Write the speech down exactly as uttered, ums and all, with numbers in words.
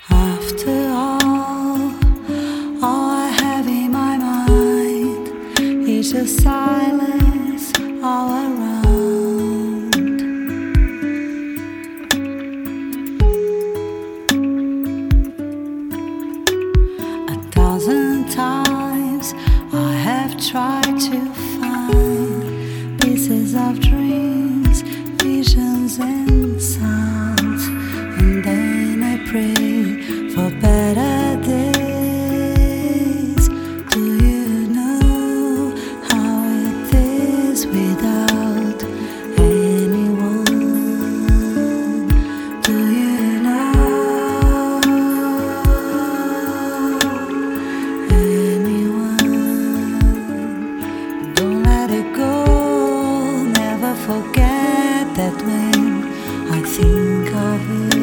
After all, all I have in my mind is just silence all around. A thousand times I have tried to find pieces of dreams, visions and sounds, and then I pray for better days. Do you know how it is without anyone? Do you know anyone? Don't let it go, never forget that when I think of you,